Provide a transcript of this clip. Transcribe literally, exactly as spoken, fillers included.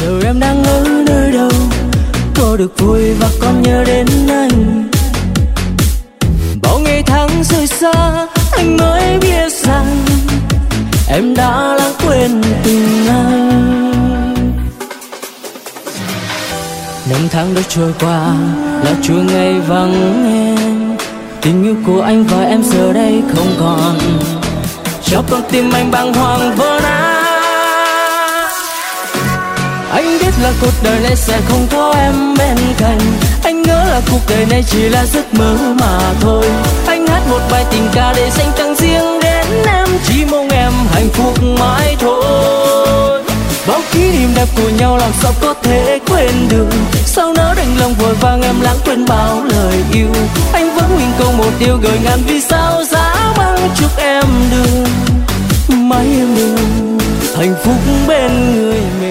giờ em đang ở nơi đâu, có được vui và còn nhớ đến anh. Bao ngày tháng rời xa anh mới biết rằng em đã lãng quên tình anh. Năm tháng đã trôi qua là chua ngày vắng em, tình yêu của anh và em giờ đây không còn, cho con tim anh bàng hoàng vỡ nát. Anh biết là cuộc đời này sẽ không có em bên cạnh, anh ngỡ là cuộc đời này chỉ là giấc mơ mà thôi. Anh hát một bài tình ca để dành tặng riêng đến em, chỉ mong em hạnh phúc mãi thôi. Bao kỷ niệm đẹp của nhau làm sao có thể quên được, sao nỡ đành lòng vội vàng em lãng quên bao lời yêu. Anh vẫn nguyện cầu một điều gửi ngàn vì sao giá băng, chúc em được mãi em được hạnh phúc bên người mình.